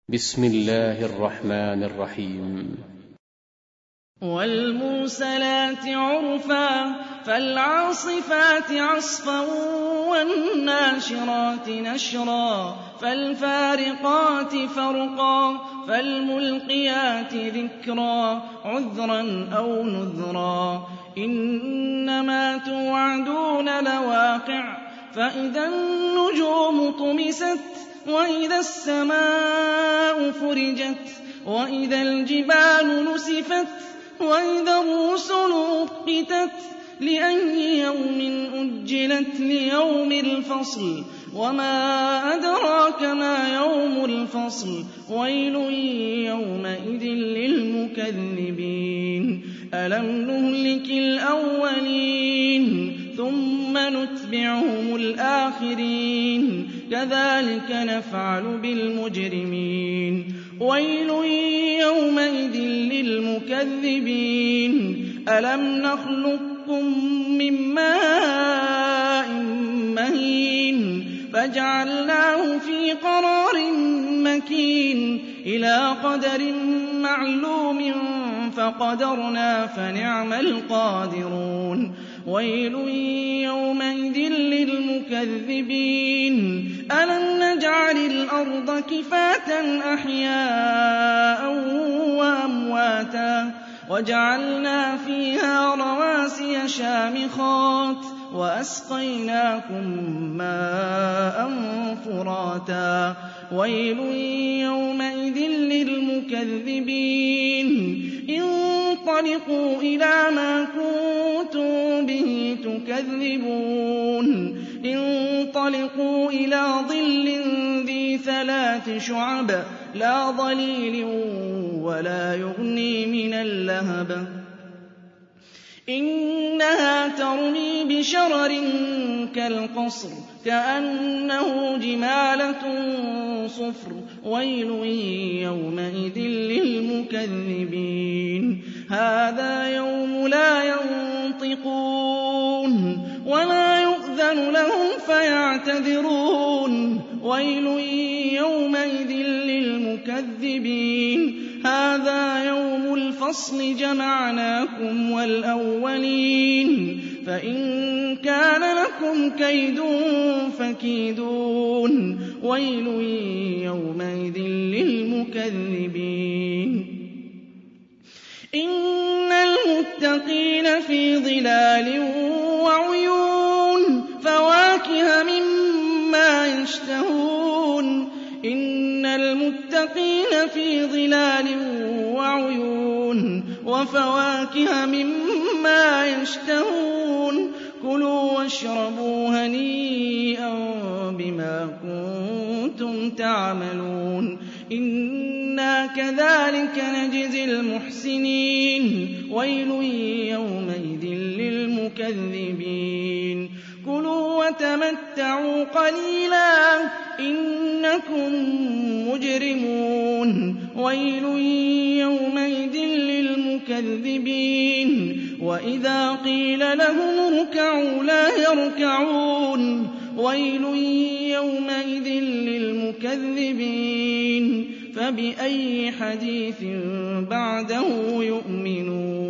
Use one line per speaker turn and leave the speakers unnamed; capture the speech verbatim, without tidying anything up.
بسم الله الرحمن الرحيم.
والمرسلات عرفا فالعاصفات عصفا والناشرات نشرا فالفارقات فرقا فالملقيات ذكرا عذرا أو نذرا إنما توعدون لواقع فإذا النجوم طمست وإذا السماء فرجت وإذا الجبال نسفت وإذا الرسل أقتت لأي يوم أجلت ليوم الفصل وما أدراك ما يوم الفصل ويل يومئذ للمكذبين ألم نهلك الأولين ثم نتبعهم الآخرين كذلك نفعل بالمجرمين ويل يومئذ للمكذبين ألم نخلقكم من ماء مهين فجعلناه في قرار مكين إلى قدر معلوم فقدرنا فنعم القادرون ويل يومئذ للمكذبين ألم نجعل الأرض كفاة أحياء وأمواتا وجعلنا فيها رواسي شامخات وأسقيناكم ماء فراتا ويل يومئذ للمكذبين انطلقوا إلى ما كنتم به تكذبون انطلقوا إلى ظل ذي ثلاث شعب لا ظليل ولا يغني من اللهب إنها ترمي بشرر كالقصر كأنه جمالة صفر ويل يومئذ للمكذبين هذا يوم لا ينطقون ولا يؤذن لهم فيعتذرون ويل يومئذ للمكذبين هذا يوم الفصل جمعناكم والأولين فإن كان لكم كيد فكيدون ويل يومئذ للمكذبين إن المتقين في ظلال وعيون فواكه مما يشتهون إن المتقين في ظلال وعيون وفواكه مما يشتهون كلوا واشربوا هنيئا بما كنتم تعملون إنا كذلك نجزي المحسنين ويل يومئذ للمكذبين كلوا وتمتعوا قليلا إنكم مجرمون ويل يومئذ للمكذبين وإذا قيل لهم اركعوا لا يركعون ويل يومئذ للمكذبين فبأي حديث بعده يؤمنون